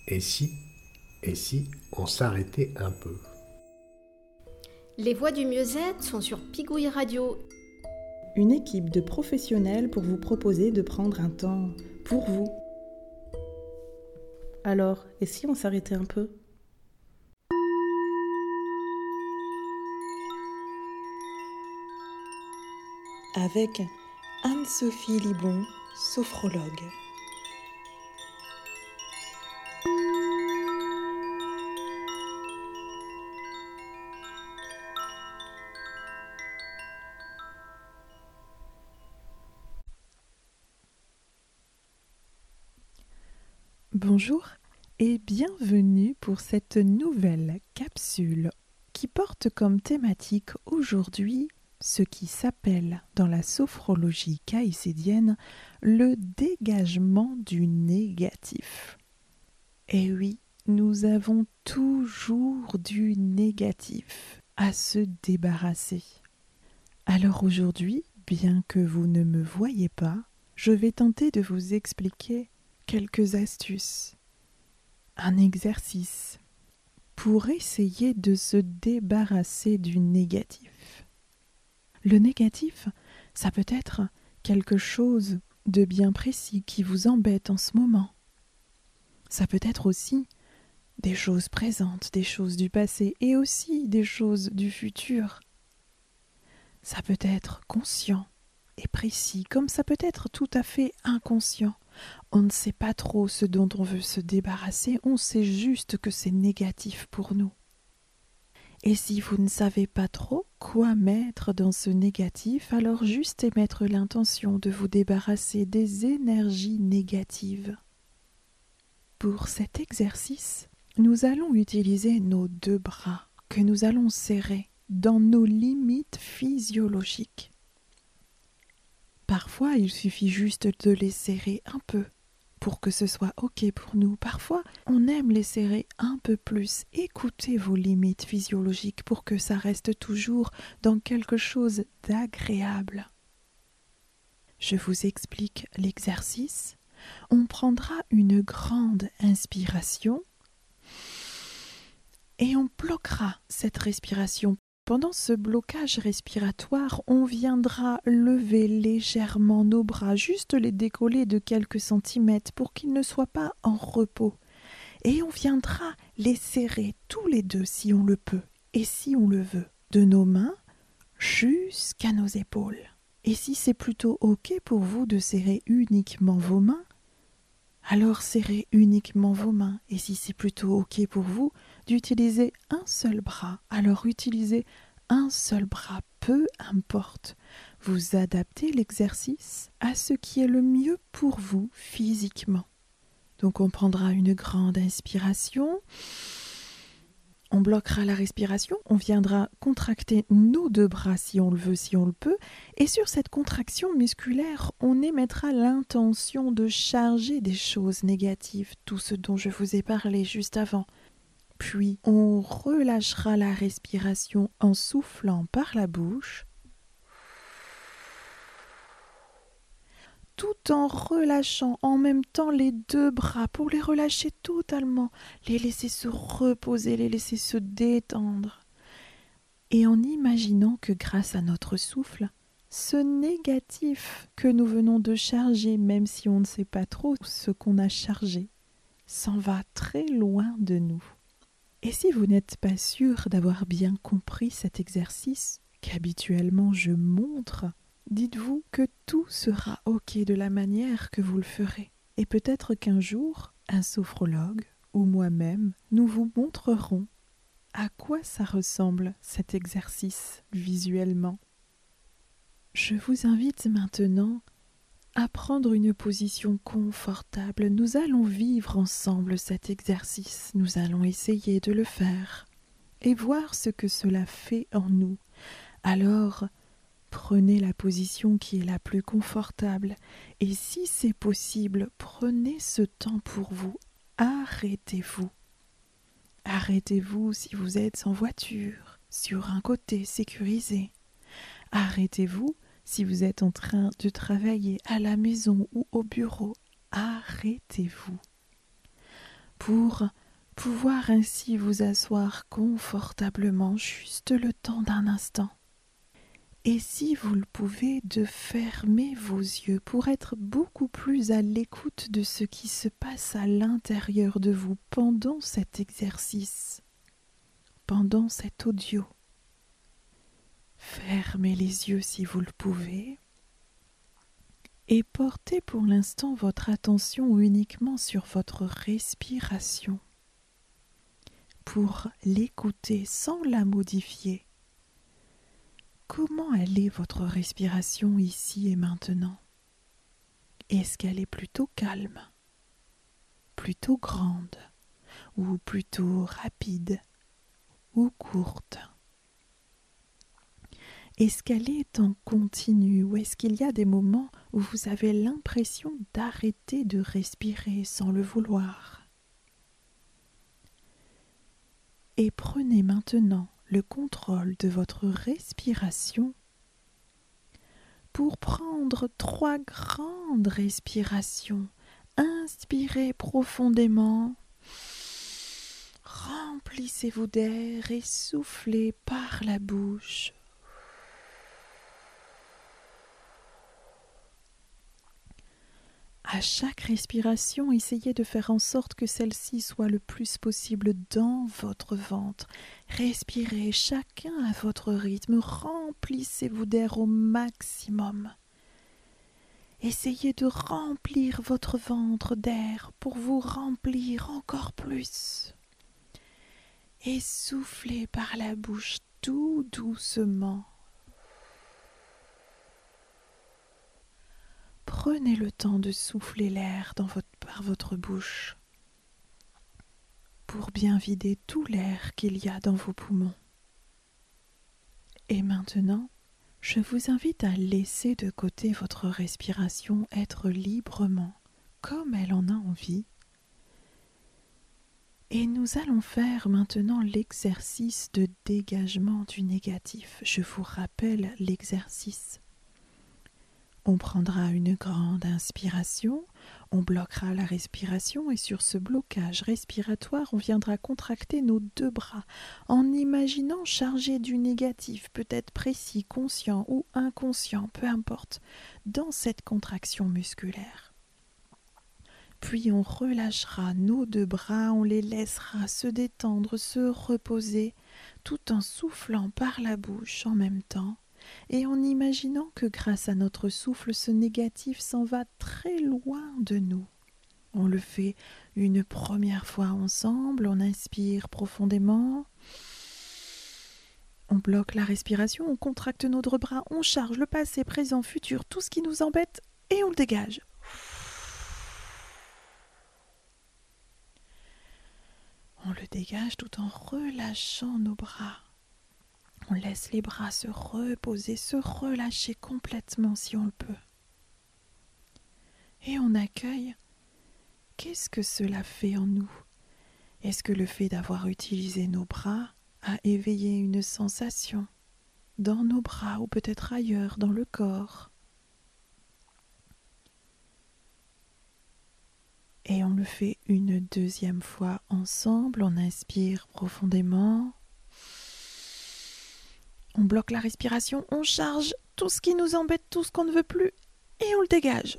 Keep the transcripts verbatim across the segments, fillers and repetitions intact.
Et si, et si on s'arrêtait un peu? Les voix du mieux-être sont sur Pigouille Radio. Une équipe de professionnels pour vous proposer de prendre un temps pour vous. Alors, et si on s'arrêtait un peu? Avec Anne-Sophie Libon, sophrologue. Bonjour et bienvenue pour cette nouvelle capsule qui porte comme thématique aujourd'hui ce qui s'appelle dans la sophrologie caïcédienne le dégagement du négatif. Et oui, nous avons toujours du négatif à se débarrasser. Alors aujourd'hui, bien que vous ne me voyez pas, je vais tenter de vous expliquer quelques astuces, un exercice pour essayer de se débarrasser du négatif. Le négatif, ça peut être quelque chose de bien précis qui vous embête en ce moment. Ça peut être aussi des choses présentes, des choses du passé et aussi des choses du futur. Ça peut être conscient et précis, comme ça peut être tout à fait inconscient. On ne sait pas trop ce dont on veut se débarrasser, on sait juste que c'est négatif pour nous. Et si vous ne savez pas trop quoi mettre dans ce négatif, alors juste émettre l'intention de vous débarrasser des énergies négatives. Pour cet exercice, nous allons utiliser nos deux bras que nous allons serrer dans nos limites physiologiques. Parfois, il suffit juste de les serrer un peu pour que ce soit OK pour nous. Parfois, on aime les serrer un peu plus. Écoutez vos limites physiologiques pour que ça reste toujours dans quelque chose d'agréable. Je vous explique l'exercice. On prendra une grande inspiration et on bloquera cette respiration. Pendant ce blocage respiratoire, on viendra lever légèrement nos bras, juste les décoller de quelques centimètres pour qu'ils ne soient pas en repos. Et on viendra les serrer tous les deux si on le peut et si on le veut, de nos mains jusqu'à nos épaules. Et si c'est plutôt OK pour vous de serrer uniquement vos mains, alors serrez uniquement vos mains. Et si c'est plutôt OK pour vous d'utiliser un seul bras, alors utilisez un seul bras, peu importe. Vous adaptez l'exercice à ce qui est le mieux pour vous physiquement. Donc on prendra une grande inspiration, on bloquera la respiration, on viendra contracter nos deux bras si on le veut, si on le peut, et sur cette contraction musculaire, on émettra l'intention de charger des choses négatives, tout ce dont je vous ai parlé juste avant. Puis on relâchera la respiration en soufflant par la bouche, tout en relâchant en même temps les deux bras pour les relâcher totalement, les laisser se reposer, les laisser se détendre. Et en imaginant que grâce à notre souffle, ce négatif que nous venons de charger, même si on ne sait pas trop ce qu'on a chargé, s'en va très loin de nous. Et si vous n'êtes pas sûr d'avoir bien compris cet exercice qu'habituellement je montre, dites-vous que tout sera OK de la manière que vous le ferez. Et peut-être qu'un jour, un sophrologue ou moi-même, nous vous montrerons à quoi ça ressemble cet exercice visuellement. Je vous invite maintenant à prendre une position confortable. Nous allons vivre ensemble cet exercice. Nous allons essayer de le faire et voir ce que cela fait en nous. Alors, prenez la position qui est la plus confortable et si c'est possible, prenez ce temps pour vous. Arrêtez-vous. Arrêtez-vous si vous êtes en voiture, sur un côté sécurisé. Arrêtez-vous si vous êtes en train de travailler à la maison ou au bureau. Arrêtez-vous. pour pouvoir ainsi vous asseoir confortablement juste le temps d'un instant. Et si vous le pouvez, de fermer vos yeux pour être beaucoup plus à l'écoute de ce qui se passe à l'intérieur de vous pendant cet exercice, pendant cet audio. Fermez les yeux si vous le pouvez et portez pour l'instant votre attention uniquement sur votre respiration pour l'écouter sans la modifier. Comment elle est votre respiration ici et maintenant? Est-ce qu'elle est plutôt calme, plutôt grande, ou plutôt rapide, ou courte? Est-ce qu'elle est en continu, ou est-ce qu'il y a des moments où vous avez l'impression d'arrêter de respirer sans le vouloir? Et prenez maintenant le contrôle de votre respiration pour prendre trois grandes respirations. Inspirez profondément, remplissez-vous d'air et soufflez par la bouche. À chaque respiration, essayez de faire en sorte que celle-ci soit le plus possible dans votre ventre. Respirez chacun à votre rythme, remplissez-vous d'air au maximum. Essayez de remplir votre ventre d'air pour vous remplir encore plus. Et soufflez par la bouche tout doucement. Prenez le temps de souffler l'air dans votre, par votre bouche pour bien vider tout l'air qu'il y a dans vos poumons. Et maintenant, je vous invite à laisser de côté votre respiration être librement, comme elle en a envie. Et nous allons faire maintenant l'exercice de dégagement du négatif. Je vous rappelle l'exercice. On prendra une grande inspiration, on bloquera la respiration et sur ce blocage respiratoire, on viendra contracter nos deux bras en imaginant charger du négatif, peut-être précis, conscient ou inconscient, peu importe, dans cette contraction musculaire. Puis on relâchera nos deux bras, on les laissera se détendre, se reposer, tout en soufflant par la bouche en même temps. Et en imaginant que grâce à notre souffle, ce négatif s'en va très loin de nous. On le fait une première fois ensemble, on inspire profondément, on bloque la respiration, on contracte nos deux bras, on charge le passé, présent, futur, tout ce qui nous embête et on le dégage. On le dégage tout en relâchant nos bras. On laisse les bras se reposer, se relâcher complètement si on le peut. Et on accueille. Qu'est-ce que cela fait en nous? Est-ce que le fait d'avoir utilisé nos bras a éveillé une sensation dans nos bras ou peut-être ailleurs dans le corps? Et on le fait une deuxième fois ensemble. On inspire profondément. On bloque la respiration, on charge tout ce qui nous embête, tout ce qu'on ne veut plus, et on le dégage.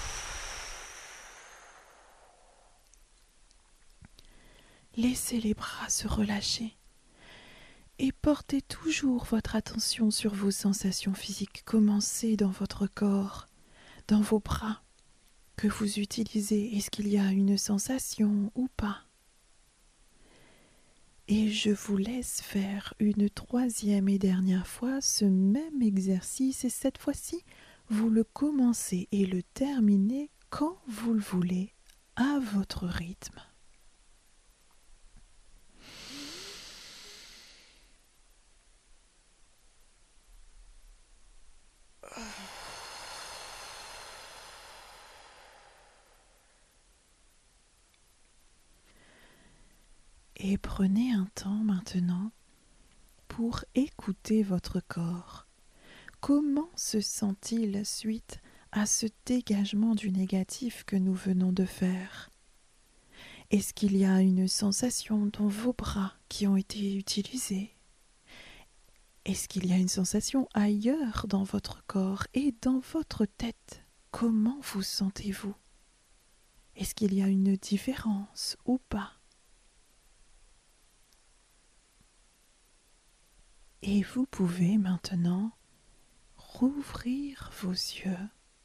Laissez les bras se relâcher et portez toujours votre attention sur vos sensations physiques. Commencez dans votre corps, dans vos bras que vous utilisez. Est-ce qu'il y a une sensation ou pas ? Et je vous laisse faire une troisième et dernière fois ce même exercice et cette fois-ci, vous le commencez et le terminez quand vous le voulez, à votre rythme. Et prenez un temps maintenant pour écouter votre corps. Comment se sent-il suite à ce dégagement du négatif que nous venons de faire? Est-ce qu'il y a une sensation dans vos bras qui ont été utilisés? Est-ce qu'il y a une sensation ailleurs dans votre corps et dans votre tête? Comment vous sentez-vous? Est-ce qu'il y a une différence ou pas? Et vous pouvez maintenant rouvrir vos yeux.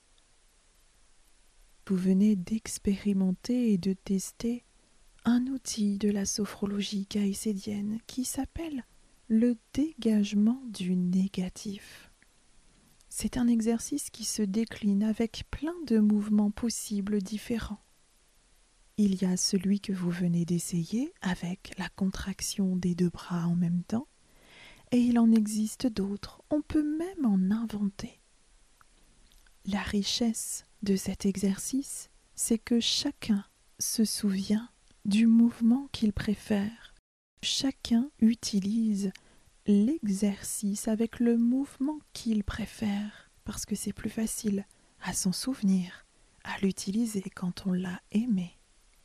Vous venez d'expérimenter et de tester un outil de la sophrologie caïcédienne qui s'appelle le dégagement du négatif. C'est un exercice qui se décline avec plein de mouvements possibles différents. Il y a celui que vous venez d'essayer avec la contraction des deux bras en même temps, et il en existe d'autres, on peut même en inventer. La richesse de cet exercice, c'est que chacun se souvient du mouvement qu'il préfère. Chacun utilise l'exercice avec le mouvement qu'il préfère, parce que c'est plus facile à s'en souvenir, à l'utiliser quand on l'a aimé.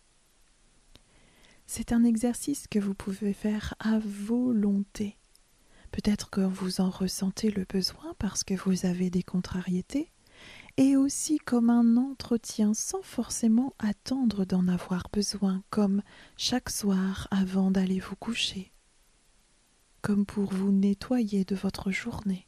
C'est un exercice que vous pouvez faire à volonté. Peut-être que vous en ressentez le besoin parce que vous avez des contrariétés, et aussi comme un entretien sans forcément attendre d'en avoir besoin, comme chaque soir avant d'aller vous coucher, comme pour vous nettoyer de votre journée.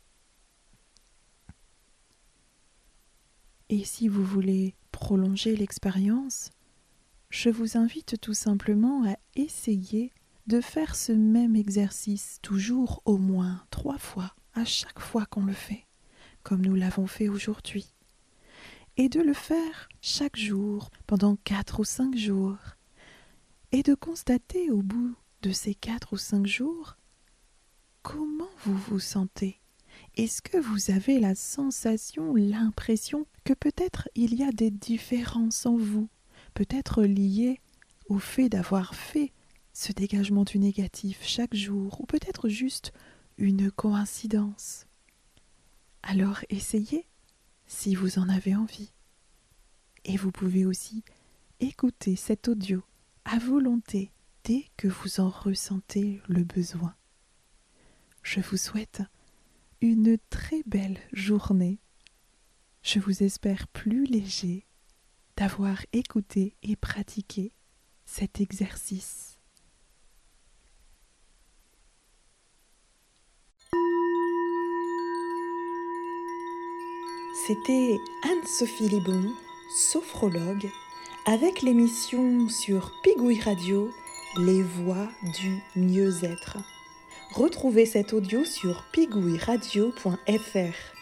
Et si vous voulez prolonger l'expérience, je vous invite tout simplement à essayer de faire ce même exercice toujours au moins trois fois, à chaque fois qu'on le fait, comme nous l'avons fait aujourd'hui. Et de le faire chaque jour, pendant quatre ou cinq jours, et de constater au bout de ces quatre ou cinq jours comment vous vous sentez. Est-ce que vous avez la sensation, l'impression que peut-être il y a des différences en vous, peut-être liées au fait d'avoir fait ce dégagement du négatif chaque jour, ou peut-être juste une coïncidence? Alors essayez si vous en avez envie. Et vous pouvez aussi écouter cet audio à volonté dès que vous en ressentez le besoin. Je vous souhaite une très belle journée. Je vous espère plus léger d'avoir écouté et pratiqué cet exercice. C'était Anne-Sophie Libon, sophrologue, avec l'émission sur Pigouille Radio, Les voix du mieux-être. Retrouvez cet audio sur pigouille radio point f r.